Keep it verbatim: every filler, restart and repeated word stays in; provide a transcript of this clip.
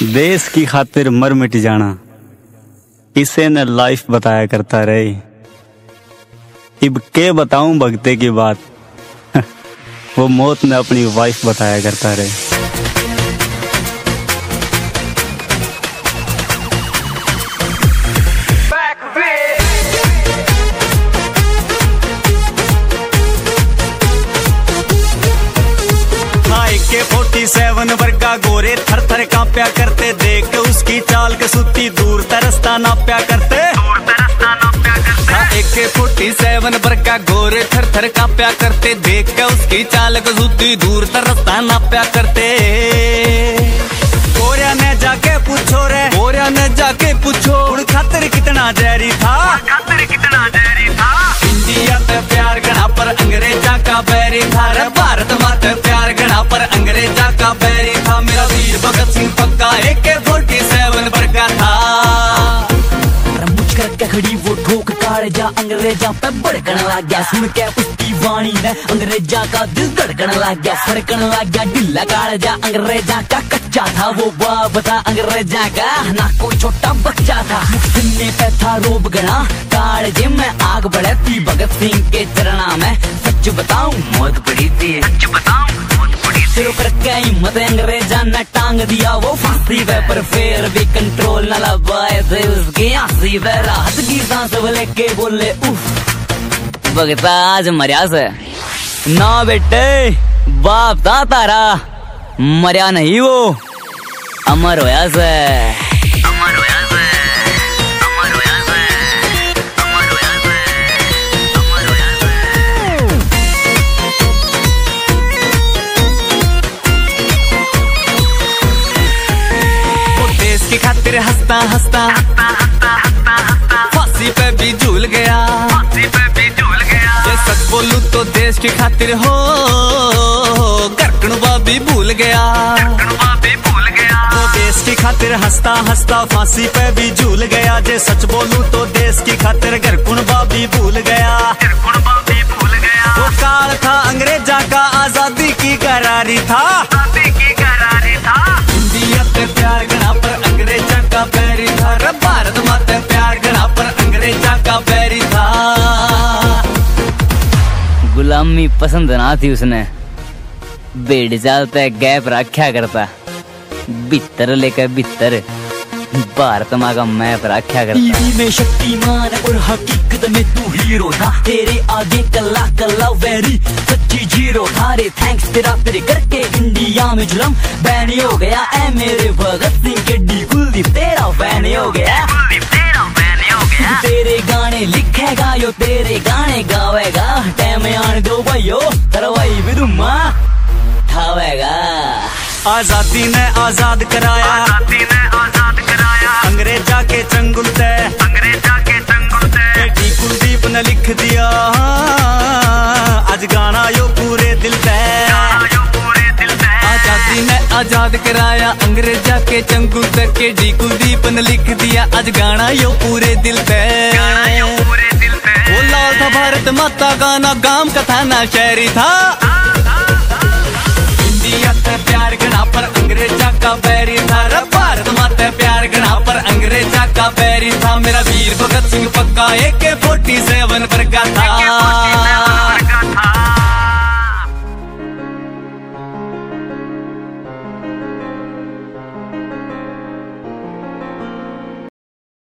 देश की खातिर मर मिट जाना, इसे न लाइफ बताया करता रहे। इब के बताऊं भगते की बात, वो मौत ने अपनी वाइफ बताया करता रहे। के फोर्टी सेवन वर्गा गोरे थर थर कांप्या करते, देख के उसकी चाल के सुती दूर तरसता नाप्या करते। एक के फोर्टी सेवन वर्गा गोरे थर थर कांप्या करते, देख के उसकी चाल के सुती दूर तरसता नाप्या करते। गोरिया ने जाके पूछो रे, गोरिया ने जाके पूछो, उड़ खातिर कितना जहरी था, खातिर कितना जहरी था। इंडिया पे प्यार गणा पर अंग्रेजा का बैरी था रे, भारत माते प्यार गणा पर अंग्रेजा का बैरी था। मेरा वीर भगत सिंह पक्का ए के फोर्टी सेवन वर्गा था। मुझ करके खड़ी वो ठोक काड़ जा अंग्रेजा पे भड़कन लग गया, सुन के उसकी वाणी ने अंग्रेजा का दिल धड़कन लग गया, फड़कन लग गया ढिल्ला काड़ जा अंग्रेजा का। कच्चा था वो बाप था अंग्रेजा का, ना कोई छोटा बच्चा था। सुनने पे था रोब गना काड़ जे में आग बढ़े थी भगत सिंह के चरणा में। सच बताऊं मौत पड़ी थी, सच बताऊं शुरू करके हिम्मत अंग्रेजा ने टांग दिया वो फांसी पे, पर फिर भी कंट्रोल न लबाए थे उसकी हंसी पे। राहत की सांस लेके बोले उफ भगता आज मरिया से ना बेटे, बाप था तारा मरिया नहीं वो अमर होया से, अमर होया से, अमर होया से, अमर होया से, अमर होया से। वो देश की खातिर हंसता हंसता फांसी पे भी झूल गया, फांसी पे भी झूल गया। ये सच बोलूं तो देश की खातिर हो गरकणवा भी भूल गया, गरकणवा भी भूल गया। वो देश की खातिर हंसता हंसता फांसी पे भी झूल गया। जे सच बोलूं तो देश की खातिर गरकणवा भी भूल गया, गरकणवा भी भूल गया। वो काल था अंग्रेजा का आजादी की करारी था, आजादी की करारी था। इंडिया पे प्यार गणा पर अंग्रेजा का बैरी था, भारत माते प्यार गणा पर अंग्रेजा का बैरी था। गुलामी पसंद ना थी उसने, बेड़ चालते गैप रखा करता, बितर लेकर बितर भारत माँ का मैप रखा करता। टीवी में शक्तिमान और हकीकत में तू हीरो था, तेरे आगे कल्ला कल्ला वेरी सच्ची जीरो था रे। थैंक्स तेरा तेरे करके इंडिया में जुलम बैन हो गया। ऐ मेरे भगत सिंह के डी कुलदीप तेरा फैन हो गया, तेरा फैन हो गया। तेरे गाने लिखेगा यो तेरे गाने गावेगा, टाइम आने दो भाइयो तरवाई भी दुमा ठावेगा। आजादी ने आजाद कराया, आजादी ने आजाद कराया अंग्रेजा के चंगुल से, अंग्रेजा के चंगुल से। डी कुलदीप ने लिख दिया आज गाना यो पूरे दिल से, यो पूरे दिल से। आजादी ने आजाद कराया अंग्रेजा के चंगुल से, के डी कुलदीप ने लिख दिया आज गाना यो पूरे दिल से, गाना यो पूरे दिल से। वो लाल था भारत माता का ना गांव का था ना शहरी था। इंडिया पे प्यार गणा पर अंग्रेजा का बैरी था, भारत माते प्यार गणा पर अंग्रेजा का बैरी था। मेरा वीर भगत सिंह पक्का ए के फोर्टी सेवन वर्गा था।